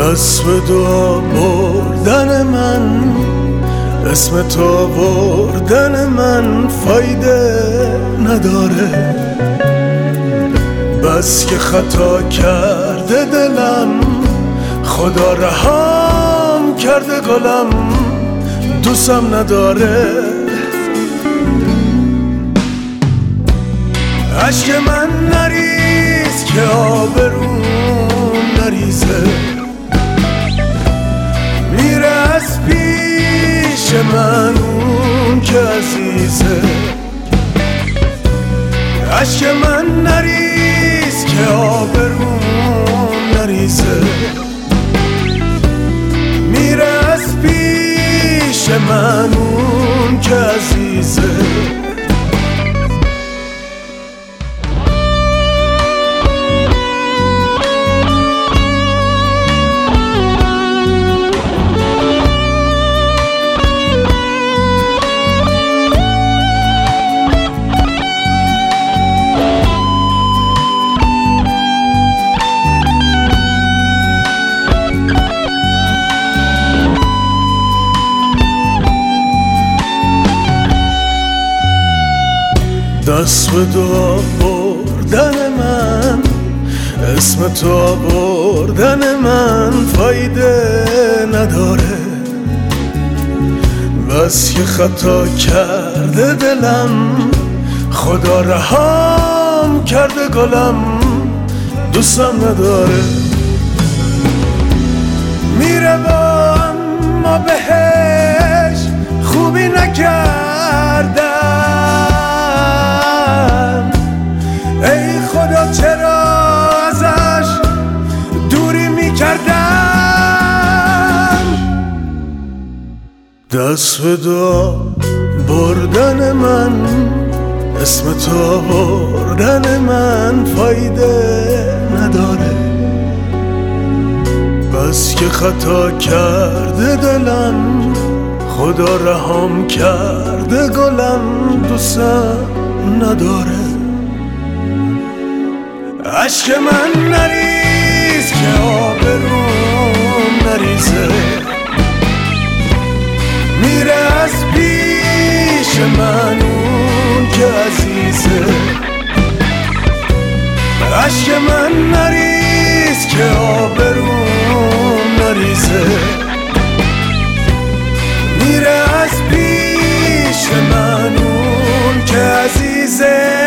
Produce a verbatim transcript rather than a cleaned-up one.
دست به دعا بردن من، اسم تو بردن من فایده نداره. بس که خطا کرده دلم، خدا رحم کرده گلم، دوستم نداره. عشق من نریز که آبروم نریزه، میره از پیش من اون که عزیزه. عشق من نریز که آبروم نریزه، میره از پیش من اون که عزیزه. دست به دعا بردن من، اسم تو بردن من فایده نداره. بس که خطا کرده دلم، خدا رحم کرده گلم، دوستم نداره. میره با اما بهش خوبی نکردم، ای خدا چرا ازش دوری میکردم. دست به دعا بردن من، اسم تو بردن من فایده نداره. بس که خطا کرده دلم، خدا رحم کرده گلم، دوستم نداره. عشق من نریز که آبروم نریزه، میره از پیش من اون که عزیزه. عشق من نریز که آبروم نریزه، میره از پیش من اون که عزیزه.